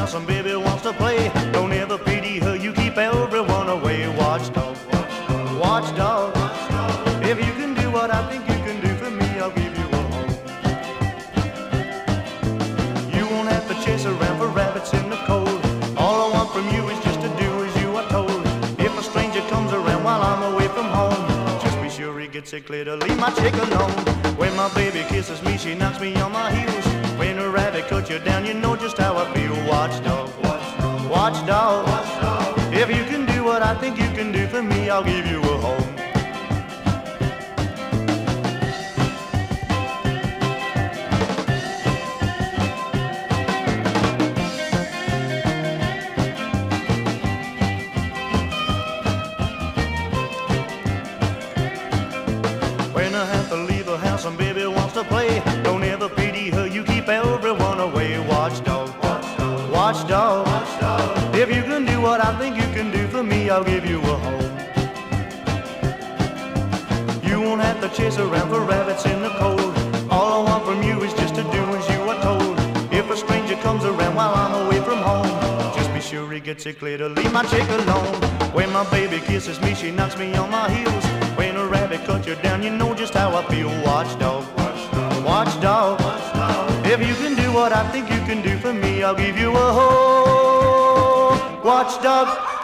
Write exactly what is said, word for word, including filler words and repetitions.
house and baby wants to play. Don't ever pity her, you keep everyone away. Watchdog, watchdog, if you can do what I think you can do for me, I'll give you a home. You won't have to chase around for rabbits in the cold. All I want from you is just to do as you are told. If a stranger comes around while I'm away from home, just be sure he gets it clear to leave my chick alone. When my baby kisses me, she knocks me on my heels. When a rabbit cuts you down, you know just how I feel. Watchdog, watchdog, watchdog, if you can do what I think you can do for me, I'll give you a home. When I have to leave the house and baby wants to play, don't ever pity her, you keep everyone away. Watchdog, watchdog, watchdog, watchdog, if you can do what I think you can do for me, I'll give you a home. You won't have to chase around for rabbits in the cold. All I want from you is just to do as you are told. If a stranger comes around while I'm away from home, just be sure he gets it clear to leave my chick alone. When my baby kisses me, she knocks me on my heels. When a rabbit cuts you down, you know just how I feel. Watchdog, watchdog, watchdog, watchdog, if you can do what I think you can do for me, I'll give you a whole watchdog.